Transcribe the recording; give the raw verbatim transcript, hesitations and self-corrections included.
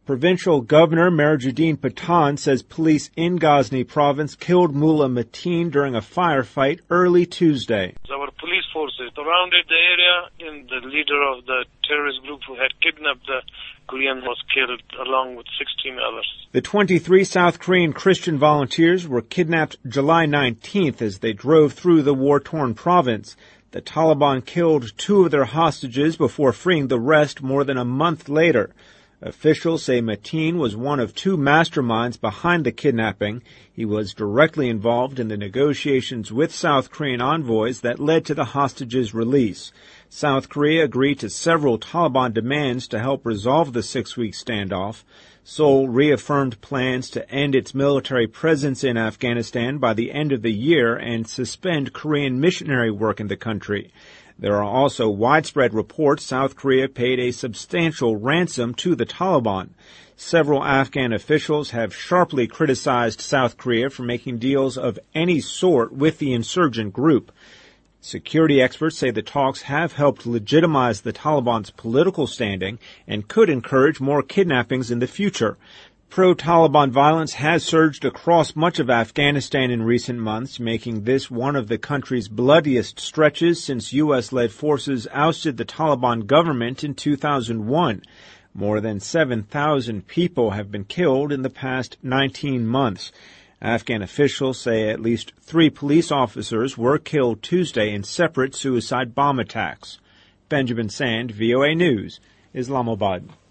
Provincial Governor Merajuddin Pathan says police in Ghazni province killed Mullah Mateen during a firefight early Tuesday. Our police forces surrounded the area, and the leader of the terrorist group who had kidnapped the Korean was killed along with sixteen others. The twenty-three South Korean Christian volunteers were kidnapped July nineteenth as they drove through the war-torn province. The Taliban killed two of their hostages before freeing the rest more than a month later. Officials say Mateen was one of two masterminds behind the kidnapping. He was directly involved in the negotiations with South Korean envoys that led to the hostages' release. South Korea agreed to several Taliban demands to help resolve the six-week standoff. Seoul reaffirmed plans to end its military presence in Afghanistan by the end of the year and suspend Korean missionary work in the country. There are also widespread reports South Korea paid a substantial ransom to the Taliban. Several Afghan officials have sharply criticized South Korea for making deals of any sort with the insurgent group. Security experts say the talks have helped legitimize the Taliban's political standing and could encourage more kidnappings in the future. Pro-Taliban violence has surged across much of Afghanistan in recent months, making this one of the country's bloodiest stretches since U S-led forces ousted the Taliban government in two thousand one. More than seven thousand people have been killed in the past nineteen months. Afghan officials say at least three police officers were killed Tuesday in separate suicide bomb attacks. Benjamin Sand, V O A News, Islamabad.